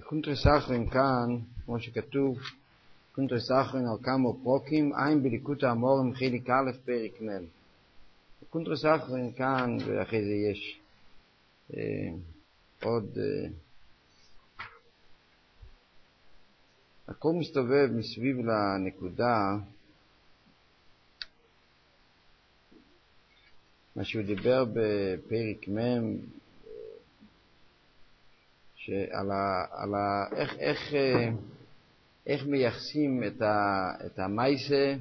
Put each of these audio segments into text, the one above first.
קונטרס אחרין כאן, כמו שכתוב, קונטרס אחרין על כמה פרוקים, עין בליקוטי האמוראים חלק א' פרק מ'. קונטרס אחרין כאן, ואחרי זה יש עוד... הכל מסתובב מסביב לנקודה, מה שהוא דיבר בפרק מ', איך מייחסים את המייסה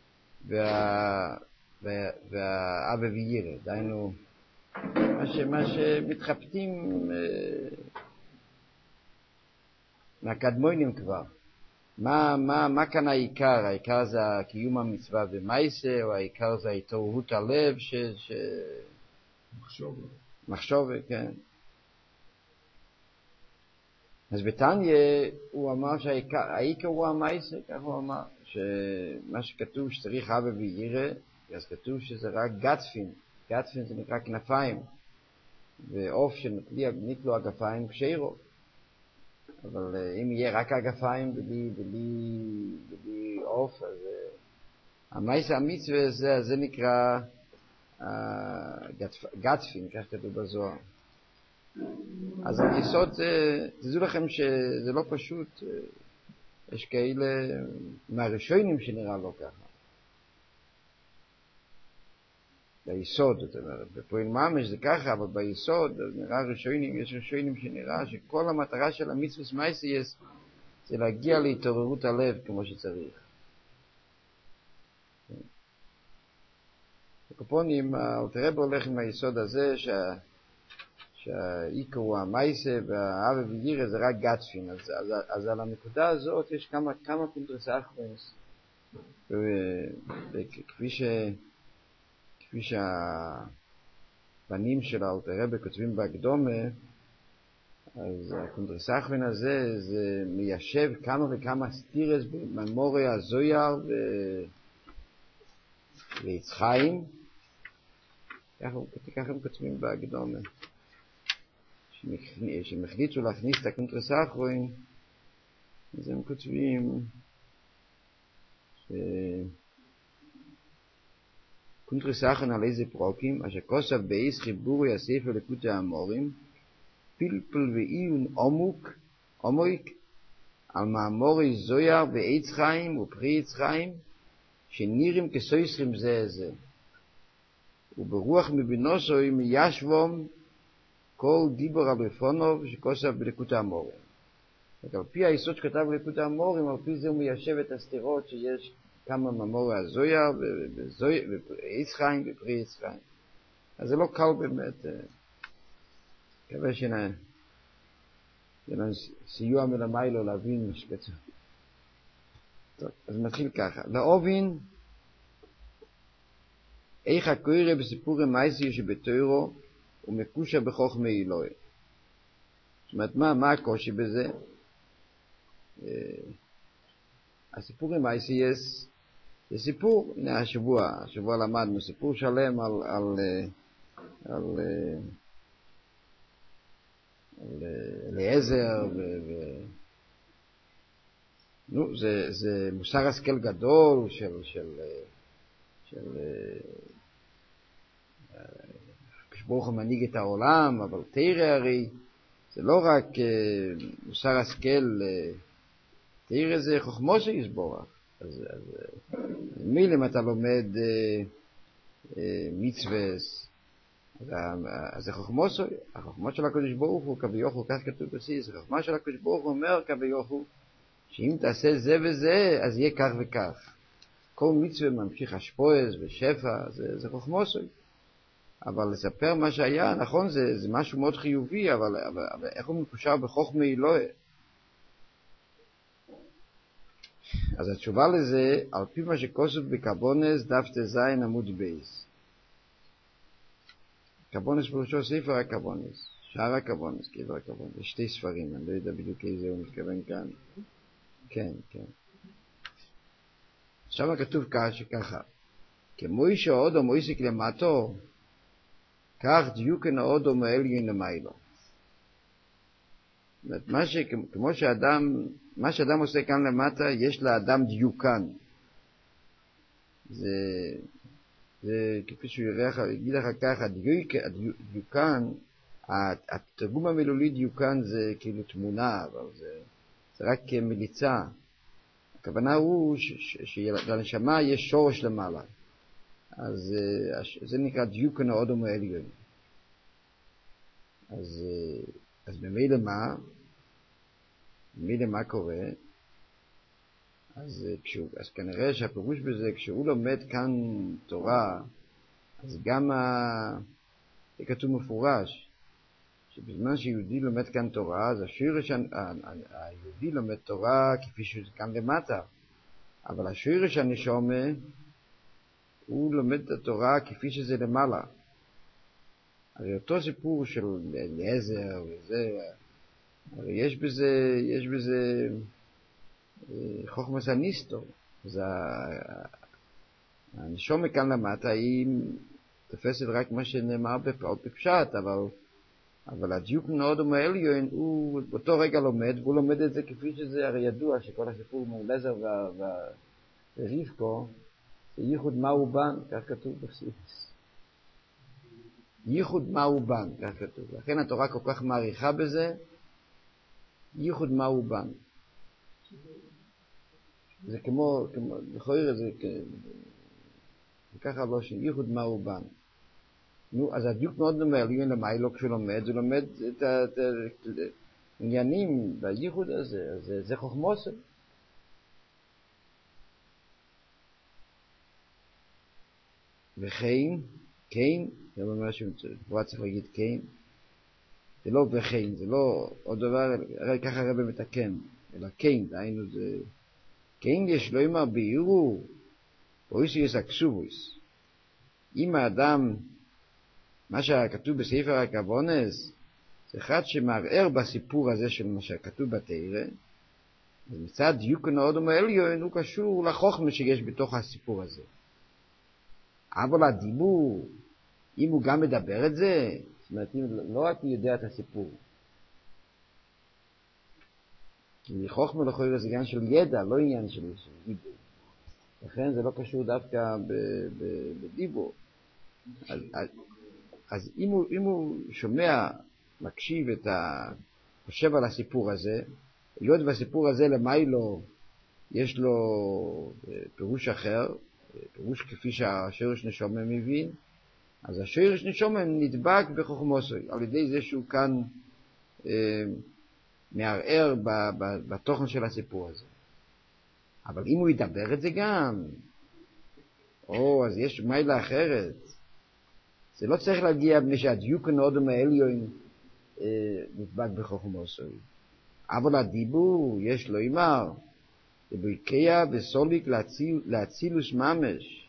והאבא וירא, דהיינו מה שמתחבטים מהקדמונים כבר. מה כאן העיקר? העיקר זה קיום המצווה במייסה, או העיקר זה התעוררות הלב מחשוב, כן. אז בתניא הוא אמר שהעיקר הוא המייסה, כך הוא אמר, שמה שכתוב שצריך אבא וירא, אז כתוב שזה רק גטפין, גטפין זה נקרא כנפיים, ועוף שנטלו הגפיים כשרו. אבל אם יהיה רק הגפיים בלי עוף, אז המייסה המצווה זה נקרא גטפין, כך כתוב בזוהר. אז היסוד תדעו לכם שזה לא פשוט, יש כאלה מהראשונים שנראה לא ככה. ביסוד, זאת אומרת, בפועל ממש זה ככה, אבל ביסוד נראה ראשונים, יש ראשונים שנראה שכל המטרה של המצוות מייסייס זה להגיע להתעוררות הלב כמו שצריך. בקופונים, אלתר רבי הולך עם היסוד הזה שהעיקר הוא המייסה והאבא וירא זה רק גטפין. אז על הנקודה הזאת יש כמה קונטרס אחרינס, כפי שהבנים של אלתר רבי כותבים בהקדומה, אז הקונטרס אחרין הזה זה מיישב כמה וכמה סתירס בממורי הזויר ויצחיים, ככה הם כותבים בהקדומה. שהם החליטו להכניס את הקונטרס אחרין, אז הם כותבים קונטרס אחרין על איזה פרוקים, אשר כוסף באיס חיבורי הספר ליקוטי האמוראים, פלפל ועיון עמוק על מאמורי זויר ועץ חיים ופרי עץ חיים, שנראים כסויסרים זה. וברוח מבינוסוי מיישבום כל דיבור על רפונוב שכוסף בליקוטי האמוראים. על פי היסוד שכתב בליקוטי האמוראים, על פי זה הוא מיישב את הסתירות שיש כמה מאמורי הזויר ועץ חיים ופרי עץ חיים. אז זה לא קל באמת. מקווה שיהיה סיוע מלמיילו להבין משקצה. טוב, אז מתחיל ככה. להבין איך הקורא בסיפורי מייסי שבתוירו הוא מקושר בחוכמה אלוהי. זאת אומרת, מה הקושי בזה? הסיפורי מייסי זה סיפור, הנה השבוע למדנו סיפור שלם על אליעזר נו, זה מוסר השכל גדול של ברוך הוא מנהיג את העולם, אבל תרא הרי זה לא רק מוסר השכל, תרא זה חוכמו שיסבורך. אז מילים אתה לומד מצווס, אז זה חוכמו של הקדוש ברוך הוא כביכול, כך כתוב בסיס, החוכמה של הקדוש ברוך הוא אומר כביכול, שאם תעשה זה וזה, אז יהיה כך וכך. כל מצווה ממשיך השפועז ושפע, זה חוכמו של. אבל לספר מה שהיה, נכון, זה משהו מאוד חיובי, אבל איך הוא מקושר בחוכמה אלוהי? אז התשובה לזה, על פי מה שכוסף בקבונס, דף ט"ז עמוד בייס. קבונס פירושו ספר הקבונס, שער הקבונס, קבר הקבונס. יש שתי ספרים, אני לא יודע בדיוק איזה הוא מתכוון כאן. כן. עכשיו כתוב ככה, כמו שהאודו מויסיק למטו, כך דיוקן האודו מעליין למיילו. כמו מה שאדם עושה כאן למטה, יש לאדם דיוקן. זה כפי שהוא יגיד אחר כך, הדיוקן, התרגום המילולי דיוקן זה כאילו תמונה, אבל זה רק מליצה. הכוונה הוא שלנשמה יש שורש למעלה. אז זה נקרא דיוקן האודום העליון. אז ממילא מה קורה? אז כנראה שהפירוש בזה, כשהוא לומד כאן תורה, אז גם זה כתוב מפורש, שבזמן שיהודי לומד כאן תורה, אז היהודי לומד תורה כפי שזה כאן למטה, אבל השורש הנשמה, הוא לומד את התורה כפי שזה למעלה. הרי אותו סיפור של אליעזר וזה, הרי יש בזה חוכמת הניסטור. אז הנשמה כאן למטה היא תופסת רק מה שנאמר בפשט, אבל הדיוקן האודום העליון הוא באותו רגע לומד, והוא לומד את זה כפי שזה. הרי ידוע שכל הסיפור עם אליעזר ורבקה זה ייחוד מה הוא בן, כך כתוב בחסידות. ייחוד מה הוא בן, כך כתוב. לכן התורה כל כך מעריכה בזה, ייחוד מה הוא בן. זה כמו לכאורה זה ככה לא ייחוד מה הוא בן. נו, אז הדיוק מאוד העליון למיילו כשהוא לומד, הוא לומד את העניינים בייחוד הזה, אז זה חוכמוסם. וכן, זה אומר שפה צריך להגיד כן, זה לא וכן, זה לא עוד דבר, הרי ככה הרב מתקן, אלא כן, דהיינו זה, כן יש לו אמר ביורו, פרויס יש אקסובוס. אם האדם, מה שכתוב בספר הכוונס, זה אחד שמערער בסיפור הזה של מה שכתוב בתורה, ומצד דיוקן האודום העליון הוא קשור לחוכמה שיש בתוך הסיפור הזה. אבל הדיבור, אם הוא גם מדבר את זה, זאת אומרת, לא רק הוא יודע את הסיפור. כי חוכמה לכאורה זה עניין של ידע, לא עניין של דיבור. לכן זה לא קשור דווקא בדיבור. אז אם הוא שומע, מקשיב חושב על הסיפור הזה, היות והסיפור הזה למיילו יש לו פירוש אחר, פירוש כפי שהשורש נשמה מבין, אז השורש נשמה נדבק בחוכמוסוי, על ידי זה שהוא כאן מערער בתוכן של הסיפור הזה. אבל אם הוא ידבר את זה גם, אז יש מיילה אחרת. זה לא צריך להגיע בני שהדיוקן האודום העליון נדבק בחוכמוסוי. אבל הדיבור יש לו אמר, וביקיה וסוליק להצילוס ממש.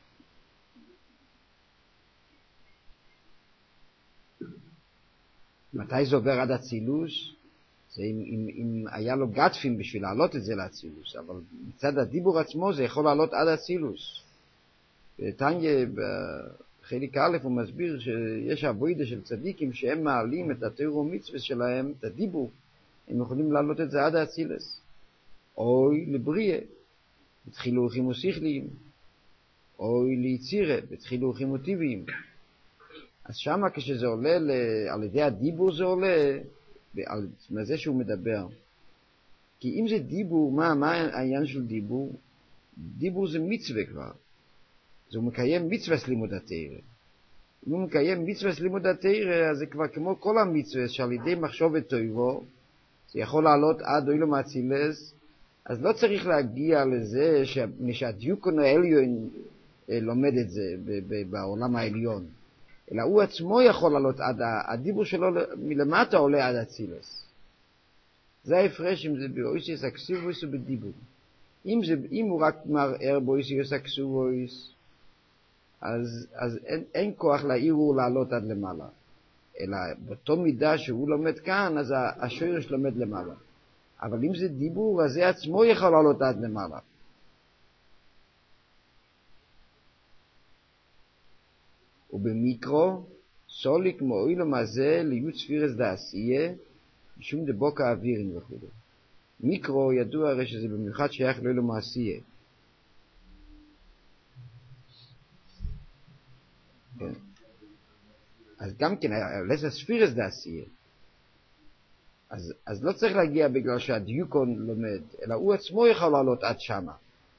מתי זה עובר עד הצילוס? זה אם היה לו גטפים בשביל להעלות את זה להצילוס, אבל מצד הדיבור עצמו זה יכול לעלות עד הצילוס. בתניא בחלק א' הוא מסביר שיש עבודה של צדיקים שהם מעלים את התורה ומצווה שלהם, את הדיבור, הם יכולים להעלות את זה עד הצילוס. אוי לבריאה, בתחילוכים ושכליים, אוי ליצירה, בתחילוכים וטבעיים. אז שמה כשזה עולה, על ידי הדיבור זה עולה, על זה שהוא מדבר. כי אם זה דיבור, מה העניין של דיבור? דיבור זה מצווה כבר. אז הוא מקיים מצווה לימוד התורה. אם הוא מקיים מצווה לימוד התורה, אז זה כבר כמו כל המצווה, שעל ידי מחשבת טובו, זה יכול לעלות עד אילום אצילס, אז לא צריך להגיע לזה שהדיוקן העליון לומד את זה בעולם העליון. אלא הוא עצמו יכול לעלות עד, הדיבור שלו מלמטה עולה עד אצילס. זה ההפרש אם זה באויסיוס אקסובויס או בדיבור. אם הוא רק מערער באויסיוס אקסובויס, אז אין כוח לערעור לעלות עד למעלה. אלא באותו מידה שהוא לומד כאן, אז השורש לומד למעלה. אבל אם זה דיבור, אז זה עצמו יכול לעלות עד למעלה. ובמיקרו, סוליק מועילום הזה להיות ספירס דעשייה, משום דבוקה האווירים וכו'. מיקרו ידוע הרי שזה במיוחד שייך לאלו מעשייה. כן. אז גם כן, לסה ספירס דה עשייה. אז לא צריך להגיע בגלל שהדיוקון לומד, אלא הוא עצמו יכול לעלות עד שמה.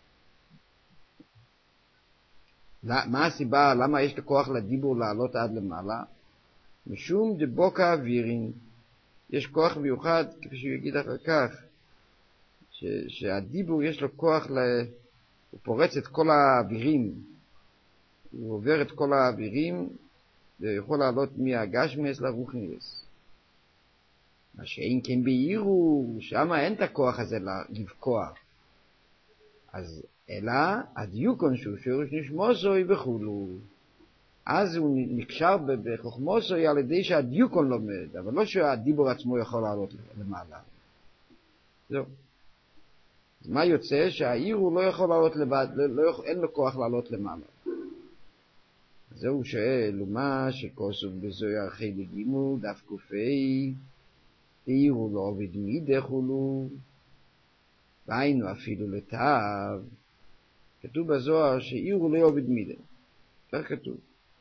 מה הסיבה, למה יש לכוח לדיבור לעלות עד למעלה? משום דבוקה אווירין. יש כוח מיוחד, כפי שהוא יגיד אחר כך, שהדיבור יש לו כוח, הוא פורץ את כל האווירים. הוא עובר את כל האווירים, ויכול לעלות מהגשמס לרוחניס. מה שאין כן בעירו, שם אין את הכוח הזה לבקוע. אז אלא הדיוקון שהוא שורש נשמוסוי וכולו. אז הוא נקשר בחוכמוסוי על ידי שהדיוקון לומד, אבל לא שהדיבור עצמו יכול לעלות למעלה. זהו. אז מה יוצא? שהעירו לא יכול לעלות לבד, אין לו כוח לעלות למעלה. אז הוא שואל, ומה שכוסוף בזוהר חלק ג' דף קופי, עירו לא עובד מידה חולו, והיינו אפילו לתאו. כתוב בזוהר שעירו לא עובד מידה. כך כתוב.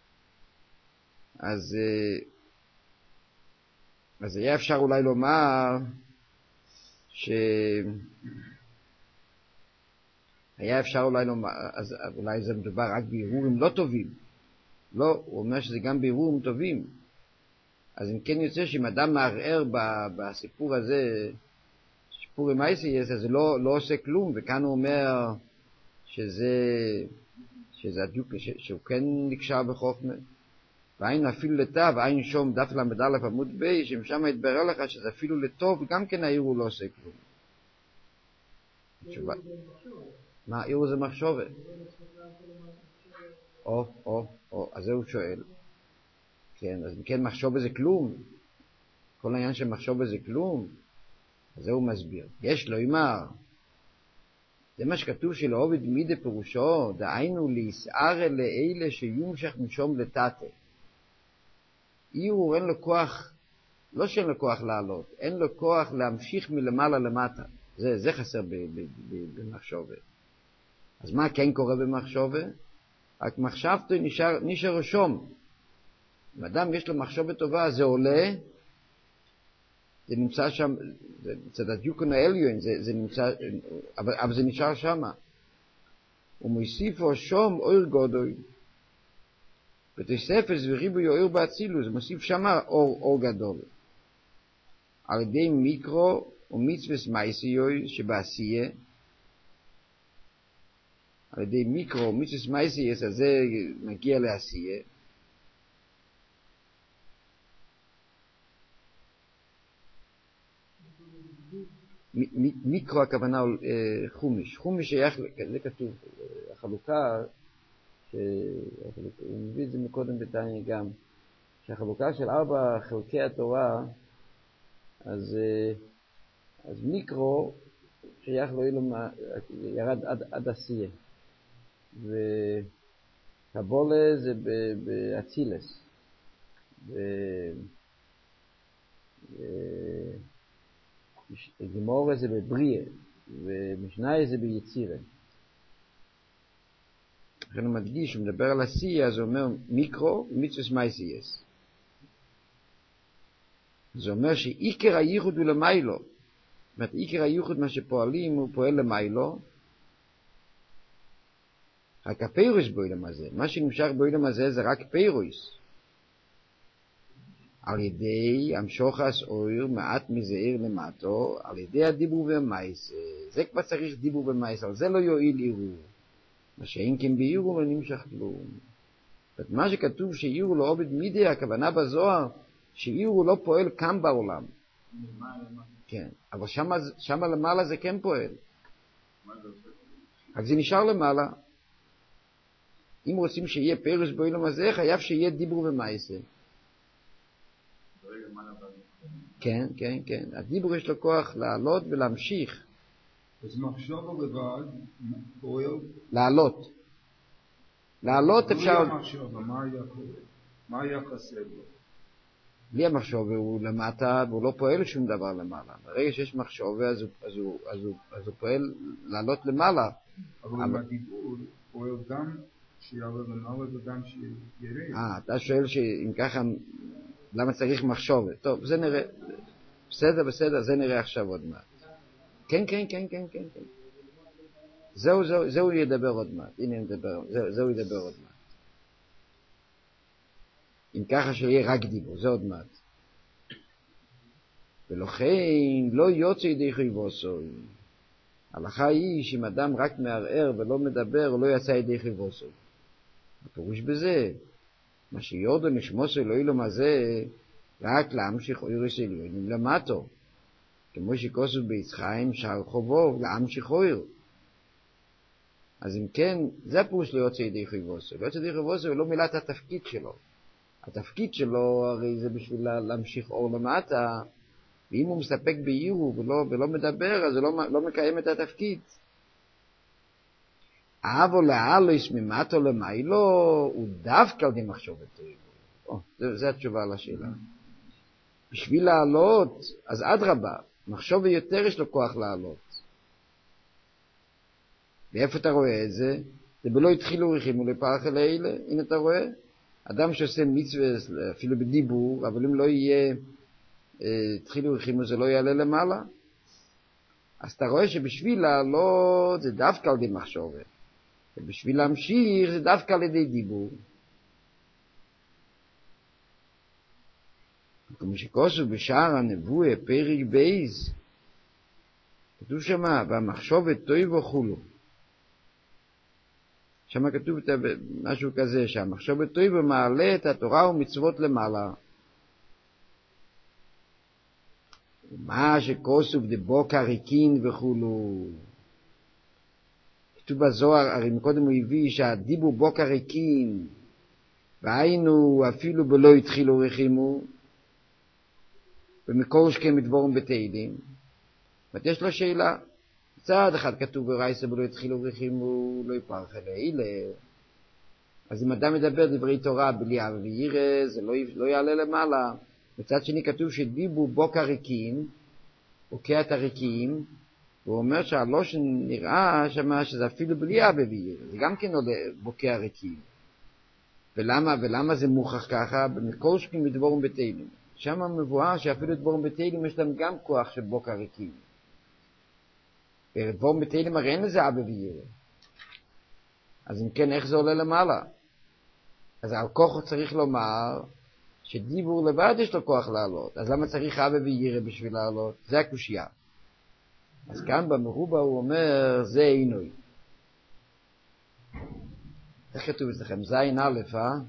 אז היה אפשר אולי לומר היה אפשר אולי לומר, אז אולי זה מדובר רק בערעורים לא טובים. לא, הוא אומר שזה גם בערעורים טובים. אז אם כן יוצא שאם אדם מערער בסיפור הזה, סיפור עם אייסייס, אז זה לא עושה כלום, וכאן הוא אומר שזה הדיוק, שהוא כן נקשר בחוכמה. והאין אפילו לטוב, והאין שום דף למד א' עמוד ב', שמשם יתברר לך שזה אפילו לטוב, גם כן העירו לא עושה כלום. תשובה. מה, העירו זה מחשבת? אז זה הוא שואל. כן, אז כן מחשבת זה כלום. כל העניין של מחשבת זה כלום. אז זה הוא מסביר. יש לו אמר. זה מה שכתוב שלעובד מידה פירושו, דהיינו להסער לאלה שיומשך משום לטאטה. עירו אין לו כוח, לא שאין לו כוח לעלות, אין לו כוח להמשיך מלמעלה למטה. זה חסר במחשבה. אז מה כן קורה במחשבה? רק מחשבתו נשאר רשום. אם אדם יש לו מחשבה טובה, זה עולה, זה נמצא שם, זה הדיוקון העליון, זה נמצא, אבל זה נשאר שם. ומוסיפו שום אור גדול. בתוספת וריבוי אור באצילוס, זה מוסיף שם אור גדול. על ידי מיקרו ומצווס מייסיוי שבעשייה, על ידי מיקרו ומצווס מייסיוי, אז זה מגיע לעשייה. מיקרו הכוונה חומש. חומש שייך, זה כתוב, החלוקה, הוא מביא את זה מקודם בתניא גם, שהחלוקה של 4 חלקי התורה, אז מיקרו שייך לו ירד עד עשייה. וקבולה זה באצילס. גמורה זה בבריא, ומשנה זה ביצירה. לכן הוא מדגיש, הוא מדבר על עשייה, אז הוא אומר מיקרו ומצווס מייסייס. זה אומר שעיקר הייחוד הוא למיילו. זאת אומרת, עיקר הייחוד מה שפועלים הוא פועל למיילו. רק הפירוס באילם הזה. מה שנמשך באילם הזה זה רק פירוס. על ידי המשוחס אויר מעט מזעיר למטו, על ידי הדיבור ומייס. זה כבר צריך דיבור ומייס, על זה לא יועיל עירור. מה שאין כן בעירור לא נמשך כלום. מה שכתוב שעירור לא עובד מידי, הכוונה בזוהר, שעירור לא פועל כאן בעולם. כן, אבל שמה למעלה זה כן פועל. רק זה נשאר למעלה. אם רוצים שיהיה פירוס באילם הזה, חייב שיהיה דיבור ומייס. כן, כן, כן. הדיבור יש לו כוח לעלות ולהמשיך. אז מחשוב לבד פועל? לעלות. לעלות אפשר... מה היה חסר לו? בלי המחשוב הוא למטה והוא לא פועל שום דבר למעלה. ברגע שיש מחשוב אז הוא פועל לעלות למעלה. אבל בדיבור פועל גם שיעלה למעלה וגם שירד. אתה שואל שאם ככה, למה צריך מחשוב? טוב, זה נראה, בסדר, זה נראה עכשיו עוד מעט. כן. זהו ידבר עוד מעט. הנה זהו ידבר עוד מעט. אם ככה שיהיה רק דיבור, זה עוד מעט. ולכן לא יוצא ידי חייבוסו. ההלכה היא שאם אדם רק מערער ולא מדבר, הוא לא יצא ידי חייבוסו. הפירוש בזה, מה שיורדו נשמוסו לא אילו מה זה, רק להמשיך אוירס עליונים למטו. כמו שכוסו ביצחיים שער חובו, להמשיך אויר. אז אם כן, זה הפירוש לא יוצא ידי חייבוסו. לא יוצא ידי חייבוסו הוא לא מילא את התפקיד שלו. התפקיד שלו הרי זה בשביל להמשיך אור למטה, ואם הוא מסתפק באירו ולא מדבר, אז הוא לא מקיים את התפקיד. אבו לעלוס ממטו למיילו, הוא דווקא על די מחשבת טוב. זה התשובה על השאלה. בשביל לעלות, אז אדרבה, מחשוב יותר יש לו כוח לעלות. ואיפה אתה רואה את זה? זה בלא התחילו ריחים ולפרח אלה, הנה אתה רואה? אדם שעושה מצווה אפילו בדיבור, אבל אם לא יהיה התחילו ריחים זה לא יעלה למעלה. אז אתה רואה שבשביל לעלות זה דווקא על ידי מחשבת. ובשביל להמשיך זה דווקא על ידי דיבור. כמו שכוסו בשער הנבואה פרק בייז, כתוב שמה, והמחשבת טוב וכולו. שמה כתוב משהו כזה, שהמחשבת טוב מעלה את התורה ומצוות למעלה. מה שכוסו דבוקה ריקין וכולו. כתוב בזוהר, הרי מקודם הוא הביא שהדיבור בוקה ריקין, והיינו אפילו בלא התחילו רחימו, ומקור שכם מדבורם בתהילים. יש לו שאלה, צעד אחד כתוב ברייסה בלא התחילו רחימו, לא יפרח אלה. אז אם אדם מדבר דברי תורה בלי אב וירא, זה לא יעלה למעלה. בצד שני כתוב שדיבור בוקה ריקין, בוקע את הריקים, הוא אומר שהלושן נראה שמה שזה אפילו בלי אבא וירא, זה גם כן עולה בוקע ריקים. ולמה זה מוכח ככה? במקור שכים מדבורם בתהילים. שם מבואר שאפילו דבורם בתהילים יש להם גם כוח של בוקע ריקים. ודבורם בתהילים הרי אין לזה אבא וירא. אז אם כן, איך זה עולה למעלה? אז על כוח צריך לומר שדיבור לבד יש לו כוח לעלות. אז למה צריך אבא וירא בשביל לעלות? זה הקושייה. אז כאן במרובה הוא אומר, זה עינוי. איך כתוב אצלכם? זין א',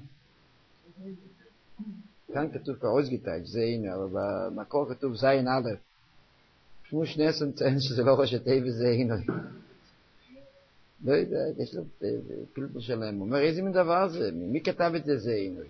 כאן כתוב כאוזגיטייץ', זה עינוי, אבל במקור כתוב זין א'. שמו שני סמצאים שזה לא ראש הטבע וזה עינוי. לא יודע, יש לו פלפל שלהם. הוא אומר, איזה מין דבר זה? מי כתב את זה? זה עינוי.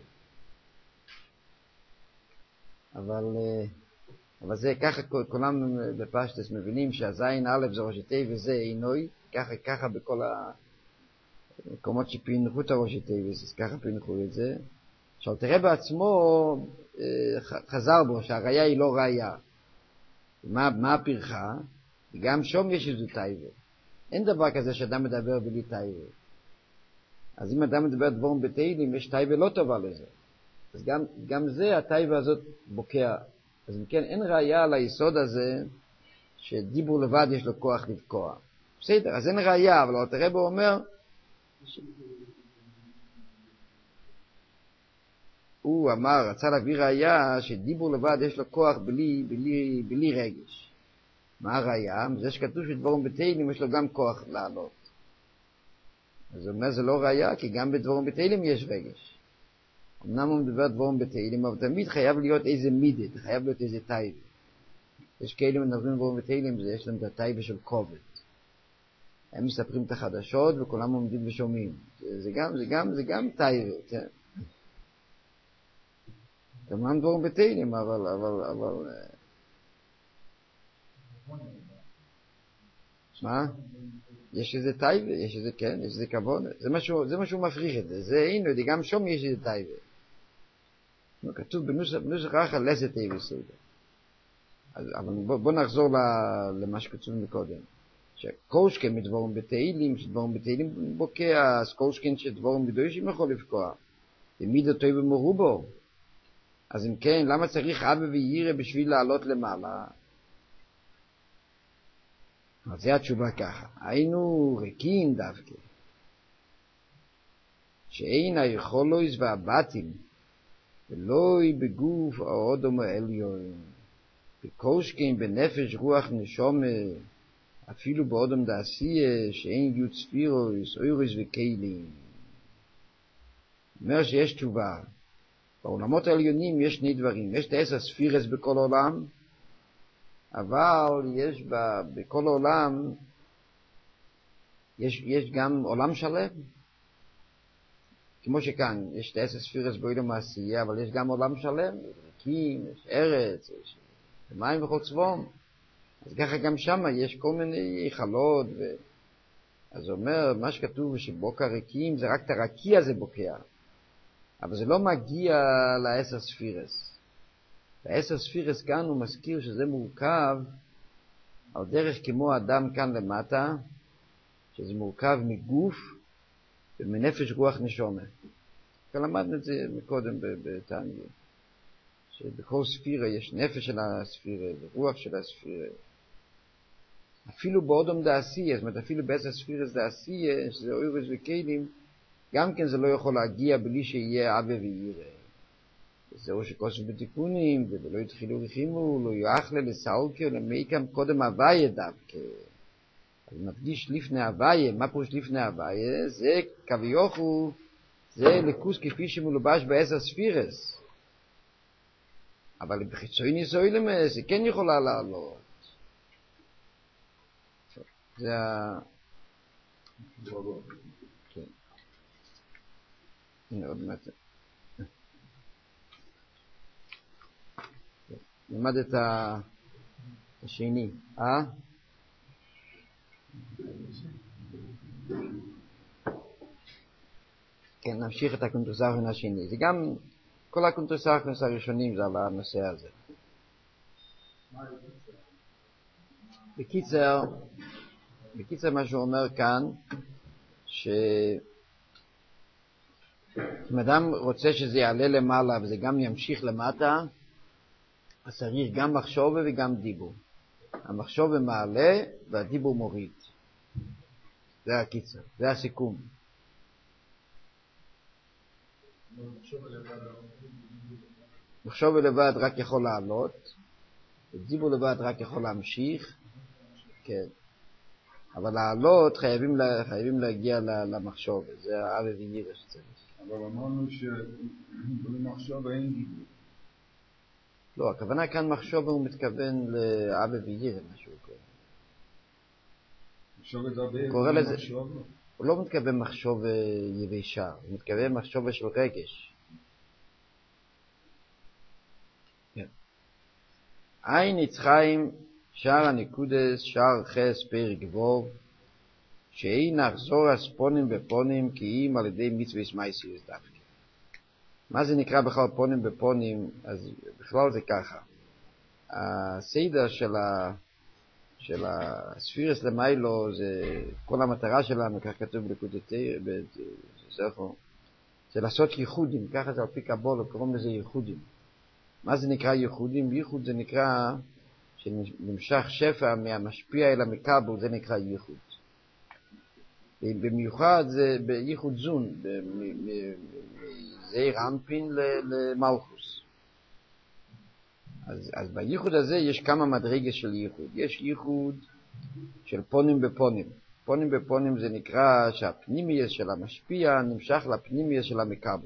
אבל זה ככה, כולם בפשטס מבינים שהזין א' זה ראש הטבע וזה עינוי, ככה בכל המקומות שפיינחו את הראש הטבע, אז ככה פיינחו את זה. עכשיו תראה בעצמו, חזר בו שהראיה היא לא ראיה. מה הפרחה? גם שום יש איזו טייבה. אין דבר כזה שאדם מדבר בלי טייבה. אז אם אדם מדבר דבורם בתהילים, יש טייבה לא טובה לזה. אז גם זה, הטייבה הזאת בוקע. אז אם כן, אין ראיה על היסוד הזה, שדיבור לבד יש לו כוח לבקוע. בסדר, אז אין ראיה, אבל תראה בו אומר, הוא אמר, רצה להביא ראיה, שדיבור לבד יש לו כוח בלי רגש. מה הראיה? זה שכתוב שדבורם בתהילים יש לו גם כוח לעלות. אז הוא אומר, זה לא ראיה, כי גם בדבורם בתהילים יש רגש. אמנם הוא מדבר דבורם בתהילים, אבל תמיד חייב להיות איזה מידת, חייב להיות איזה טייבה. יש כאלה מדברים דבורם בתהילים, יש להם את הטייבה של כובד. הם מספרים את החדשות וכולם עומדים ושומעים. זה גם טייבה, כן. אמנם דבורם בתהילים, אבל... מה? יש איזה טייבה, יש איזה כן, יש איזה כבוד. זה מה שהוא מפריך את זה. זה הנה, גם שום יש איזה טייבה. כתוב בנוסח אחר לסת בסדר. אבל בוא נחזור למה שכתוב מקודם. שקושקן מדבורם בתהילים, שדבורם בתהילים בוקע, אז קושקן שדבורם בדוישים יכול לפקוע. תמיד אותו במרובו. אז אם כן, למה צריך אבא וירא בשביל לעלות למעלה? אז זה התשובה ככה. היינו ריקים דווקא. שאין היכולויס והבתים, ולא בגוף האודום העליון. בקושקן, בנפש, רוח, נשומה, אפילו באודם דעשייה, שאין יוד ספירוס, אוירוס וכלים. אומר שיש תשובה. בעולמות העליונים יש שני דברים. יש את 10 ספירס בכל עולם, אבל יש בכל עולם, יש גם עולם שלם. כמו שכאן, יש את 10 ספירס באודם העשייה, אבל יש גם עולם שלם. ריקים, יש ארץ, יש מים וכל צבום. אז ככה גם שם יש כל מיני חלות. אז אומר, מה שכתוב שבוקע ריקים, זה רק את הרקיע זה בוקע. אבל זה לא מגיע ל10 ספירס. ל10 ספירס כאן הוא מזכיר שזה מורכב על דרך כמו אדם כאן למטה, שזה מורכב מגוף ומנפש רוח נשומה. כאן למדנו את זה מקודם בתניא. שבכל ספירה יש נפש של הספירה ורוח של הספירה. אפילו באודום דעשייה, זאת אומרת אפילו ב10 ספירס דעשייה, שזה אוירוס וכלים, גם כן זה לא יכול להגיע בלי שיהיה אבא וירא. זהו שכוסף בתיקונים, ולא יתחילו רחימו, לא יאכלה לסאוקי, ולמייקם קודם הוויה דווקא. אז מדגיש לפני הוויה, מה פירוש לפני הוויה? זה כביכול, זה לקוס כפי שמולבש ב10 ספירס. אבל בחיצוי ניסוי למס, זה כן יכולה לעלות. זה כן. הנה עוד מעט. נלמד את השני. כן, נמשיך את הקונטרסאכן השני. זה גם, כל הקונטרסאכן הראשונים זה על הנושא הזה. בקיצר מה שהוא אומר כאן, אם אדם רוצה שזה יעלה למעלה וזה גם ימשיך למטה, אז צריך גם מחשבה וגם דיבור. המחשבה מעלה והדיבור מוריד. זה הקיצר, זה הסיכום. מחשבה לבד רק יכול לעלות, ודיבור לבד רק יכול להמשיך, כן. אבל לעלות חייבים להגיע למחשבה, זה האבא וירא שצריך. אבל אמרנו שבמחשבה אין דיבור. לא, הכוונה כאן מחשבה הוא מתכוון לאבא וירא, משהו כזה. מחשבה זה קורא לזה, מחשבה? הוא לא מתכוון מחשבה יבשה, הוא מתכוון מחשבה של רגש. כן. עין יצחיים שער הנקודס, שער חס פרק ווב, שאין נחזור הספונים בפונים כי אם על ידי מצווה מייסיוס דווקא. מה זה נקרא בכלל פונים בפונים? אז בכלל זה ככה. הסדר של הספירס למיילו, זה כל המטרה שלנו, כך כתוב בקודתיר, זה לעשות ייחודים, ככה זה על פי קבולה, קוראים לזה ייחודים. מה זה נקרא ייחודים? ייחוד זה נקרא שנמשך שפע מהמשפיע אל המקבל, זה נקרא ייחוד. במיוחד זה בייחוד זון, מזעיר אנפין למלכוס. אז בייחוד הזה יש כמה מדרגות של ייחוד. יש ייחוד של פונים בפונים. פונים בפונים זה נקרא שהפנימיות של המשפיע נמשך לפנימיות של המקבל.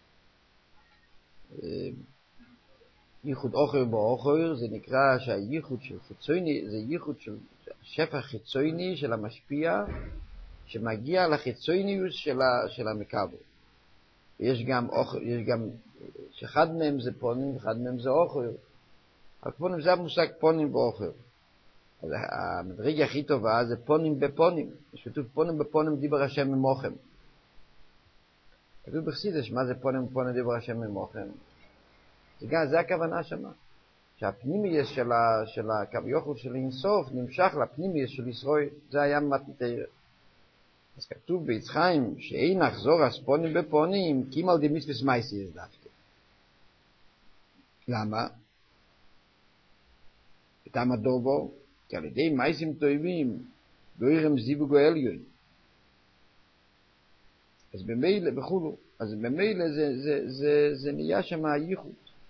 ייחוד אוכר באוכר זה נקרא שהייחוד של חיצוני, זה ייחוד של שפע חיצוני של המשפיע שמגיע לחיצוניוס של המקבל. יש גם שאחד מהם זה פונים, אחד מהם זה אוכר. הפונים זה המושג פונים באוכר. אז המדרגה הכי טובה זה פונים בפונים. יש כתוב פונים בפונים דיבר השם ממוכם. כתוב בחסידות מה זה פונים בפונים דיבר השם ממוכם. זה הכוונה שמה. שהפנימיות של הכביכול של אינסוף נמשך לפנימיות של ישראל. זה היה מתנתר. אז כתוב בעץ חיים שאין נחזור הספונים בפונים כי אם על די מצווה מייסי דווקא. למה? טעם הדובו, כי על ידי מייסים טובים לא ירם זיווג העליון. אז במילא וכולו, אז במילא זה נהיה שם הייחוד.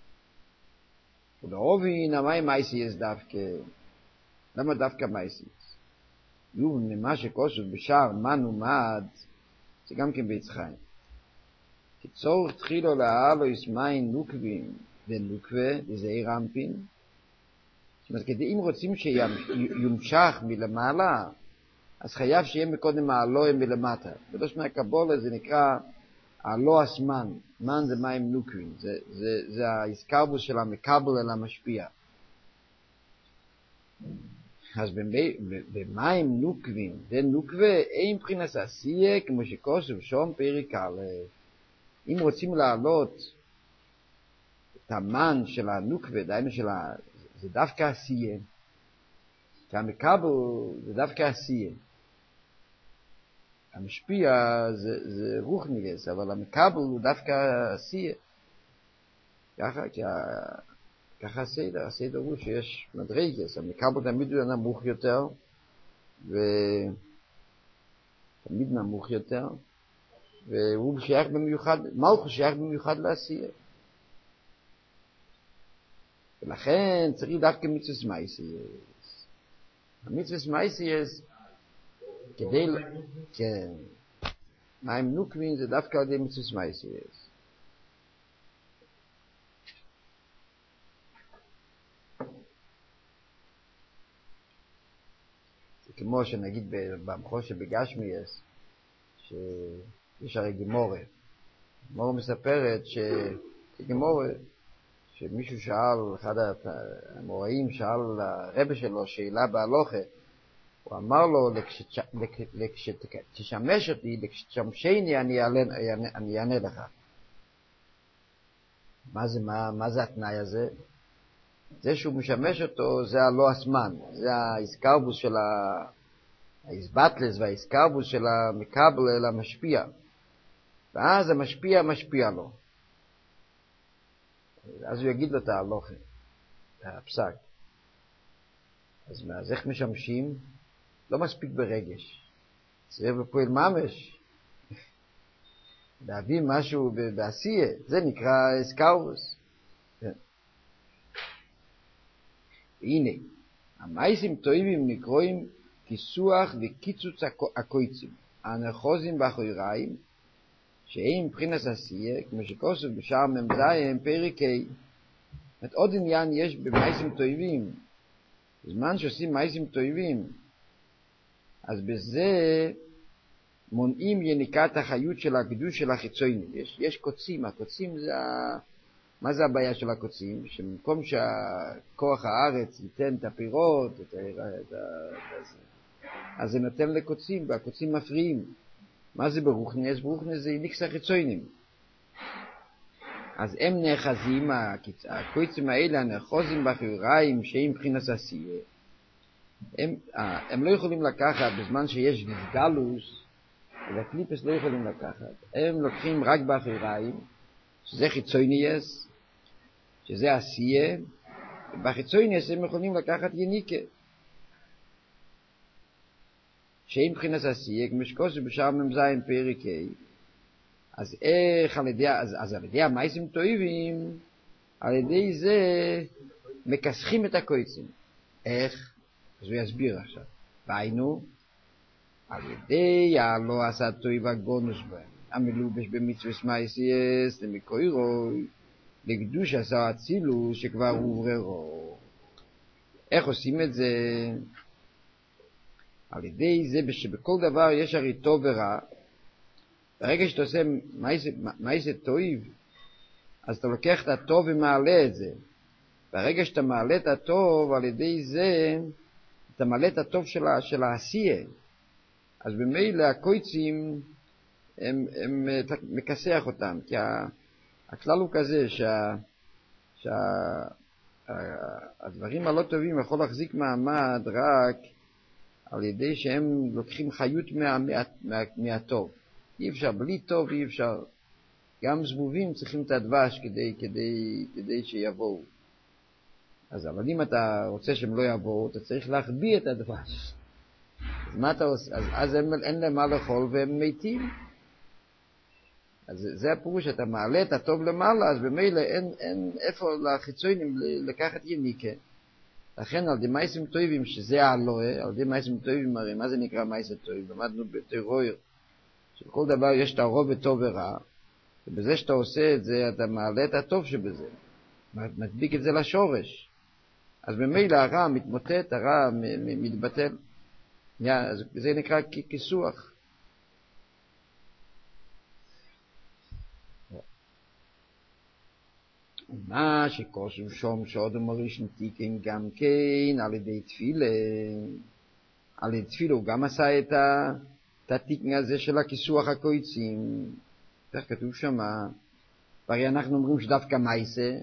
ולאובין המאי מייסיס דווקא. למה דווקא מייסיס? יובן ממה שכוסף בשער מן ומד, זה גם כן בעץ חיים. כי צורך תחילו להעלו יסמיין נוקבים ונוקבה, וזה רמפין. זאת אומרת, כדי אם רוצים שיומשך מלמעלה, אז חייב שיהיה מקודם העלוהם מלמטה. בדוש מהקבולה זה נקרא העלו הסמן. מן זה מים נוקבים. זה ההסקרבוס של המקבל אל המשפיע. אז במים נוקבים, זה נוקבה, אין מבחינת עשייה, כמו שכוסף שום פרק א'. אם רוצים להעלות את המן של הנוקבה, דיינו זה דווקא עשייה. כי המקבל זה דווקא עשייה. המשפיע זה רוח ניגס, אבל המקבל הוא דווקא עשייה. ככה הסדר הוא שיש מדרגס, המקבל תמיד הוא נמוך יותר, תמיד נמוך יותר, והוא שייך במיוחד, מלכות שייך במיוחד לעשייה. ולכן צריך דווקא מצווה מייסיס. המצווה מייסיס, כדי, כן, מים נוקבים זה דווקא על ידי מצווה מייסיס. זה כמו שנגיד במחוש שבגשמיאס, שיש הרי גמורה. גמורה מספרת שגמורה, שמישהו שאל, אחד המוראים שאל לרבא שלו שאלה בהלוכה, הוא אמר לו, כשתשמש אותי, כשתשמשני אני אענה לך. מה זה התנאי הזה? זה שהוא משמש אותו, זה הלא הסמן, זה ההסקרבוס של ההסבטלס וההסקרבוס של המקבל אל המשפיע. ואז המשפיע משפיע לו. אז הוא יגיד לו את ההלוכה, את הפסק. אז איך משמשים? לא מספיק ברגש. צריך בפועל ממש. להביא משהו בעשייה, זה נקרא הסקרבוס. הנה, המייסים טובים נקרואים כיסוח וקיצוץ הקויצים, הנחוזים באחויריים, שהם מבחינת עשייה, כמו שכוסף בשער ממזיים פריקי. את עוד עניין יש במייסים טובים, בזמן שעושים מייסים טובים, אז בזה מונעים יניקת החיות של הקדוש של החיצוני. יש קוצים, הקוצים זה מה זה הבעיה של הקוצים? שמקום שהכוח הארץ ייתן את הפירות, אז זה נותן לקוצים, והקוצים מפריעים. מה זה ברוכנס? ברוכנס זה איניקס החיצוינים. אז הם נאחזים, הקוצים האלה הנאחוזים בחיריים שהם מבחינת עשייה. הם לא יכולים לקחת בזמן שיש גלגלוס, והקליפס לא יכולים לקחת. הם לוקחים רק בחיריים, שזה חיצוניאס, שזה עשייה, ובחיצוניאס הם יכולים לקחת יניקה. שאם מבחינת עשייה, כמו שכוסף בשער ממזיים פריקי, אז איך על ידי המייסים טובים, על ידי זה מכסחים את הקויצים. איך? אז הוא יסביר עכשיו. והיינו, על ידי הלא עשה טוב הגונוס בהם, המלובש במצווה מייסיס למקוירוי, לקדוש עשה הצילו שכבר הובררו. איך עושים את זה? על ידי זה שבכל דבר יש הרי טוב ורע. ברגע שאתה עושה מייסה טוב, אז אתה לוקח את הטוב ומעלה את זה. ברגע שאתה מעלה את הטוב, על ידי זה אתה מעלה את הטוב של העשייה. אז במילא הקויצים הם מכסח אותם, כי הכלל הוא כזה שהדברים הלא טובים יכול להחזיק מעמד רק על ידי שהם לוקחים חיות מהטוב. אי אפשר, בלי טוב אי אפשר. גם זבובים צריכים את הדבש כדי שיבואו. אבל אם אתה רוצה שהם לא יבואו, אתה צריך להחביא את הדבש. אז מה אתה עושה? אז אין להם מה לאכול והם מתים. אז זה הפירוש, אתה מעלה את הטוב למעלה, אז במילא אין איפה לחיצונים לקחת יניקה. לכן על די מייסים טובים, שזה האלוהה, על די מייסים טובים הרי, מה זה נקרא מייסים טובים? למדנו בתירויר, שכל דבר יש תערובת טוב ורע, ובזה שאתה עושה את זה, אתה מעלה את הטוב שבזה. מדביק את זה לשורש. אז ממילא הרע מתמוטט, הרע מתבטל. זה נקרא כיסוח. מה שכוסו שום שעוד ומרישן תיקן גם כן על ידי תפילה. על ידי תפילה הוא גם עשה את התיקן הזה של הכיסוח הקויצים. כך כתוב שם, והרי אנחנו אומרים שדווקא מייסה.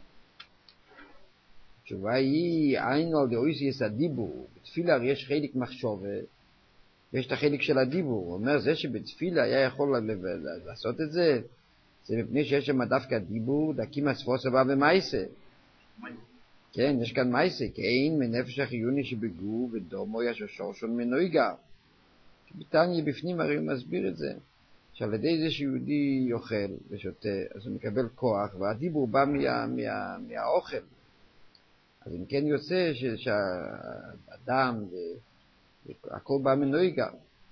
התשובה היא, עין על דאויסי יש הדיבור. בתפילה הרי יש חלק מחשובה, ויש את החלק של הדיבור. הוא אומר, זה שבתפילה היה יכול לעשות את זה, זה מפני שיש שם דווקא דיבור, דקים הספוס הבא במייסה. כן, יש כאן מייסה, כי אין מנפש החיוני שבגוף ודומו יש שורשון מנויגה. בתניא בפנים הרי הוא מסביר את זה. שעל ידי זה שיהודי יאכל ושותה, אז הוא מקבל כוח, והדיבור בא מהאוכל. אז אם כן יוצא שהאדם, הכל בא מנויגה.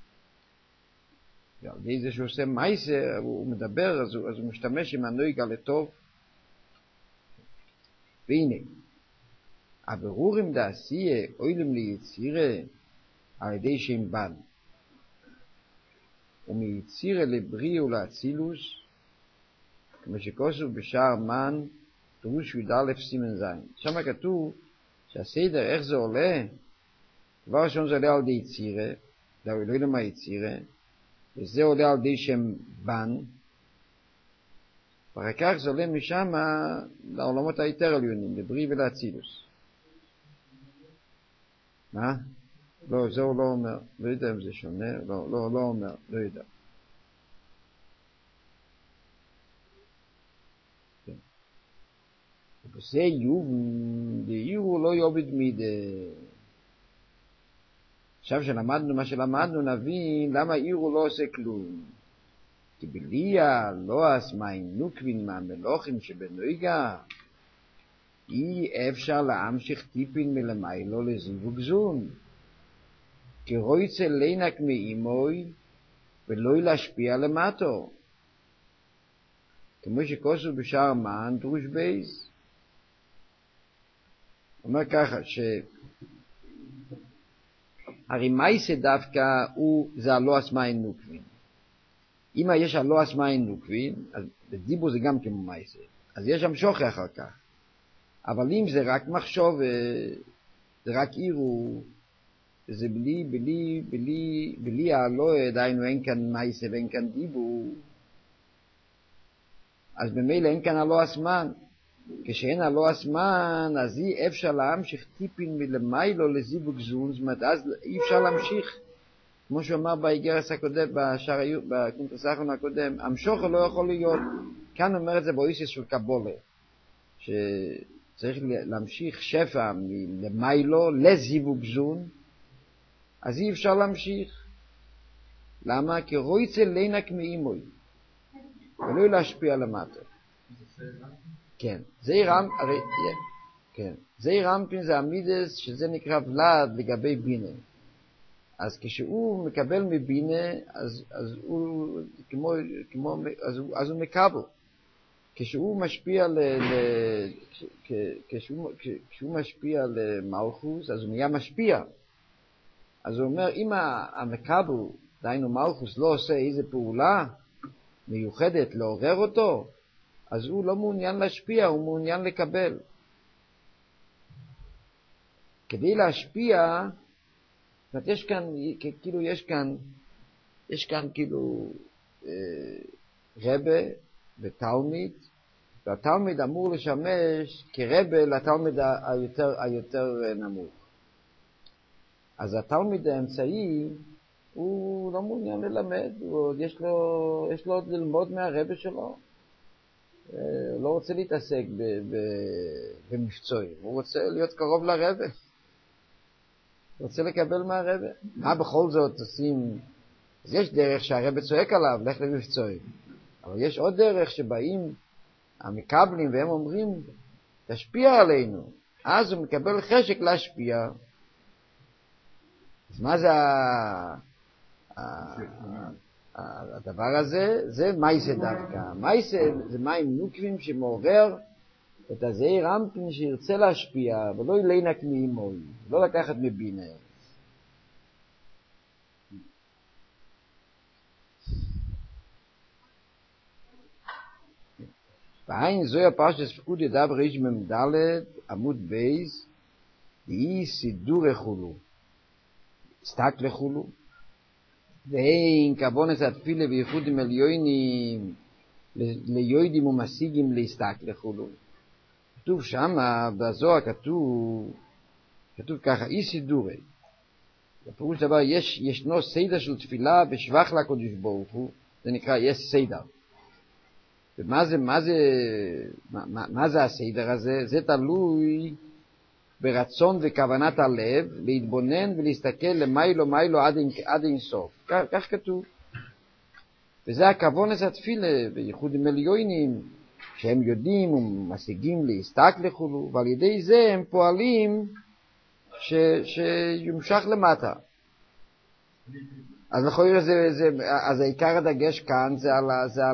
ועל ידי זה שהוא עושה מייסה, הוא מדבר, אז הוא משתמש עם הנויגה לטוב. והנה, הבירורים דעשייה, אוילם ליצירה, על ידי שם בן. ומייצירה לבריא ולאצילוס, כמו שכוסו בשער מן, דרוש י"א סימן זין. שם כתוב שהסדר, איך זה עולה? דבר ראשון זה עולה על די יצירה, זה לא למה יצירה, וזה עולה על די שם בן, ואחר כך זה עולה משם לעולמות היותר עליונים, לבריא ולאצילוס. מה? לא, זה הוא לא אומר, לא יודע אם זה שונה, לא אומר, לא יודע. וזה יובן, דאירו לא יובד מידה. עכשיו שלמדנו מה שלמדנו, נבין למה אירו לא עושה כלום. כי בליה לא אסמאים נוקבין מהמלוכים שבנויגה, אי אפשר להמשיך טיפין מלמיילו לזיווג זון. כי רויצה לינק מאימוי ולא להשפיע למטו. כמו שכוסו בשער מן דרוש בייז. אומר ככה, הרי מייסה דווקא זה הלא אסמאין נוקבין. אם יש הלא אסמאין נוקבין, אז בדיבור זה גם כמו מייסה. אז יש שם שוחה אחר כך. אבל אם זה רק מחשוב, זה רק עירו, זה בלי הלא, דיינו אין כאן מייסה ואין כאן דיבור. אז במילא אין כאן הלא אסמן. כשאין הלא אסמן, אז אי אפשר להמשיך טיפין מלמיילו לזיווג זון, זאת אומרת, אז אי אפשר להמשיך, כמו שאומר באיגרס הקודם, בקונטרס האחרון הקודם, המשוכר לא יכול להיות, כאן אומר את זה באויסיס של קבולה, שצריך להמשיך שפע מלמיילו לזיווג זון, אז אי אפשר להמשיך. למה? כי רויצה לינק מאימוי, ולא להשפיע למטה. כן, זעיר אנפין, הרי, כן, זעיר אנפין זה המידס שזה נקרא ולד לגבי בינה. אז כשהוא מקבל מבינה, אז הוא מקבל. כשהוא משפיע כשהוא משפיע למלכוס, אז הוא נהיה משפיע. אז הוא אומר, אם המקבל, דיינו מלכוס, לא עושה איזה פעולה מיוחדת לעורר אותו, אז הוא לא מעוניין להשפיע, הוא מעוניין לקבל. כדי להשפיע, יש כאן כאילו רבה ותלמיד, והתלמיד אמור לשמש כרבה לתלמיד היותר נמוך. אז התלמיד האמצעי הוא לא מעוניין ללמד, יש לו עוד ללמוד מהרבה שלו. לא רוצה להתעסק במבצועים, הוא רוצה להיות קרוב לרבה. רוצה לקבל מהרבה. מה בכל זאת עושים? אז יש דרך שהרבה צועק עליו, לך למבצועים. אבל יש עוד דרך שבאים המקבלים והם אומרים, תשפיע עלינו. אז הוא מקבל חשק להשפיע. אז מה זה הדבר הזה? זה מייסה דווקא. מייסה זה מים נוקבים שמעורר את הזעיר אנפין שירצה להשפיע, ולא ילינק מאימוי, לא לקחת מבינה. בעין זוהי הפרשת פקוד ידע בריש ממדלת, עמוד בייס, דהי סידור החולו, סטק לחולו, ואין כבונס התפילה וייחודים עליונים ליוידים ומשיגים להסתק לחולו. כתוב שם, בזוהר כתוב ככה, אי סידורי. בפירוש דבר, ישנו סדר של תפילה בשבח לקדוש ברוך הוא, זה נקרא, יש סדר. ומה זה הסדר הזה? זה תלוי ברצון וכוונת הלב, להתבונן ולהסתכל למיילו עד אין סוף. כך כתוב. וזה הכוונס התפילה, בייחוד עם עליונים, שהם יודעים ומשיגים להסתק לחולו, ועל ידי זה הם פועלים שימשך למטה. אז נכון, אז העיקר הדגש כאן זה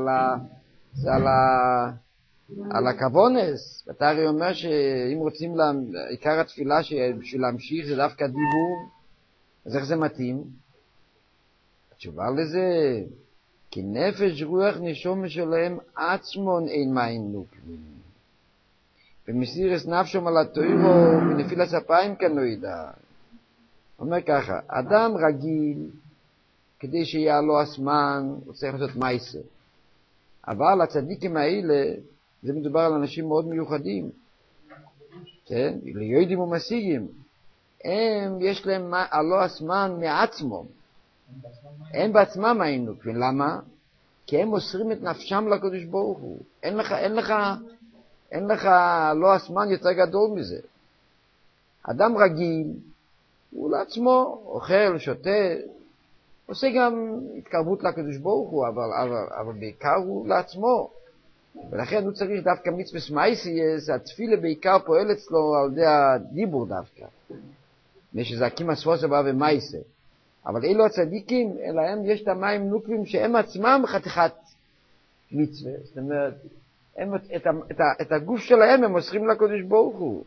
על הכוונס. ואתה הרי אומר שאם רוצים עיקר התפילה בשביל להמשיך זה דווקא דיבור, אז איך זה מתאים? התשובה לזה, כי נפש רוח נשום שלהם עצמון אין מים נוקבים. ומסירס נפשום על התוירו מנפילת אפיים כנוידה. אומר ככה, אדם רגיל, כדי שיהיה לו הזמן, הוא צריך לעשות מייסר. אבל הצדיקים האלה, זה מדובר על אנשים מאוד מיוחדים. כן? ליהודים ומשיגים. יש להם עלו הזמן מעצמם. הם בעצמם מים נוקבים. למה? כי הם מוסרים את נפשם לקדוש ברוך הוא. אין לך לא הזמן יותר גדול מזה. אדם רגיל, הוא לעצמו אוכל, שותה, עושה גם התקרבות לקדוש ברוך הוא, אבל בעיקר הוא לעצמו. ולכן הוא צריך דווקא מצווה מייסייס, התפילה בעיקר פועל אצלו על ידי הדיבור דווקא. שזה הקים הספוס הבא ומייסה. אבל אלו הצדיקים, אלא הם יש את המים נוקבים שהם עצמם חתיכת מצווה. זאת אומרת, את הגוף שלהם הם מוסרים לקדוש ברוך הוא.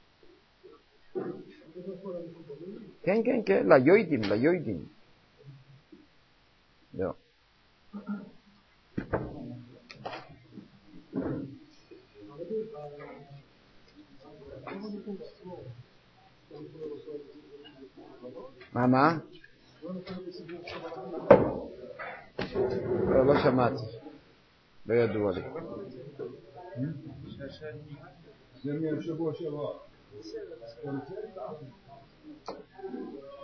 כן, כן, כן, ליהודים. לא. מה? לא שמעתי. לא ידוע לי. זה מהשבוע שעבר.